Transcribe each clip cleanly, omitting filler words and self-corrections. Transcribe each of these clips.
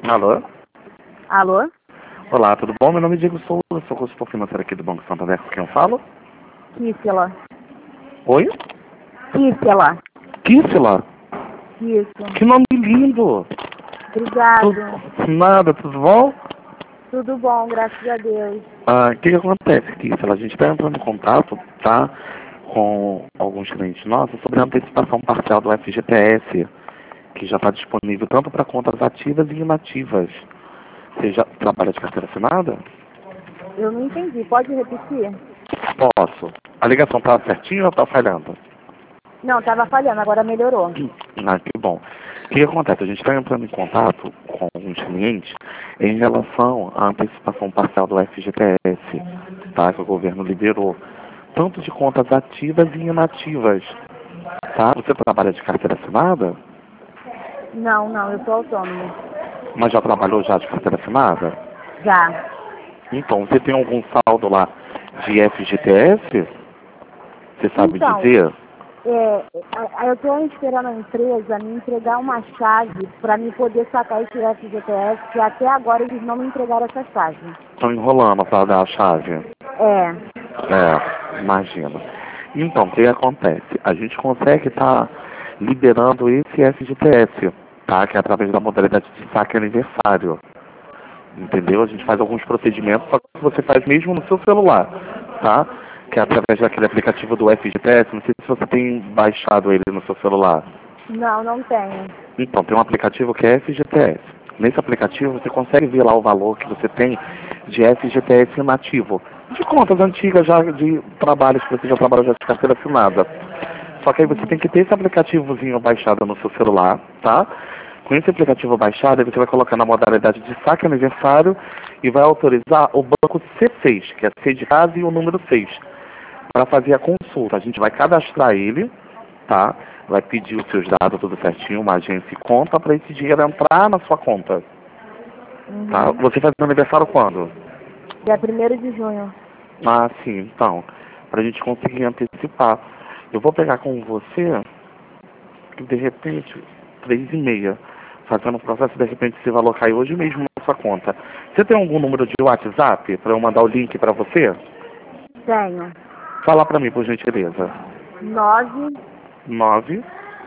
Alô? Alô? Olá, tudo bom? Meu nome é Diego Souza, sou consultor financeiro aqui do Banco Santander, com quem eu falo? Kíssela. Oi? Kíssela. Kíssela? Isso. Que nome lindo! Obrigado. Nada, tudo bom? Tudo bom, graças a Deus. O que acontece, Kíssela? A gente está entrando em contato, tá? Com alguns clientes nossos sobre a antecipação parcial do FGTS, que já está disponível tanto para contas ativas e inativas. Você já trabalha de carteira assinada? Eu não entendi. Pode repetir? Posso. A ligação tá certinha ou tá falhando? Não, tava falhando, agora melhorou. Que bom. O que acontece? A gente está entrando em contato com alguns clientes em relação à antecipação parcial do FGTS, tá? Que o governo liberou. Tanto de contas ativas e inativas, tá? Você trabalha de carteira assinada? Não, eu sou autônomo. Mas já trabalhou já de carteira assinada? Já. Então, você tem algum saldo lá de FGTS? Você sabe Então, dizer? eu estou esperando a empresa me entregar uma chave para me poder sacar esse FGTS, que até agora eles não me entregaram essa chave. Estão enrolando para dar a chave. É. Imagina. Então, o que acontece? A gente consegue estar liberando esse FGTS, tá? Que é através da modalidade de saque aniversário. Entendeu? A gente faz alguns procedimentos, só que você faz mesmo no seu celular, tá? Que é através daquele aplicativo do FGTS. Não sei se você tem baixado ele no seu celular. Não tenho. Então, tem um aplicativo que é FGTS. Nesse aplicativo você consegue ver lá o valor que você tem de FGTS inativo. De contas antigas já, de trabalhos que você já trabalhou já de carteira assinada. Só que aí você tem que ter esse aplicativozinho baixado no seu celular, tá? Com esse aplicativo baixado, aí você vai colocar na modalidade de saque aniversário e vai autorizar o banco C6, que é C de casa e o número 6, para fazer a consulta. A gente vai cadastrar ele, tá? Vai pedir os seus dados tudo certinho, uma agência e conta, para esse dinheiro entrar na sua conta. Tá? Você faz aniversário quando? Dia 1º de junho. Ah, sim, então. Pra gente conseguir antecipar. Eu vou pegar com você, de repente, 3h30. Fazendo o processo, de repente, esse valor cai hoje mesmo na sua conta. Você tem algum número de WhatsApp para eu mandar o link para você? Tenho. Fala para mim, por gentileza. 9 9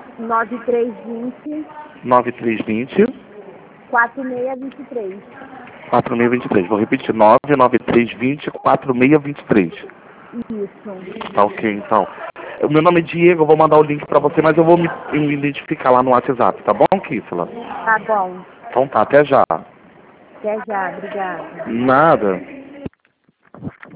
9320 9320 4623. 4623. Vou repetir, 99320 4623. Isso. Tá ok, então. O meu nome é Diego, eu vou mandar o link pra você, mas eu vou me identificar lá no WhatsApp, tá bom, Kíssela? Tá bom. Então tá, até já. Até já, obrigada. Nada.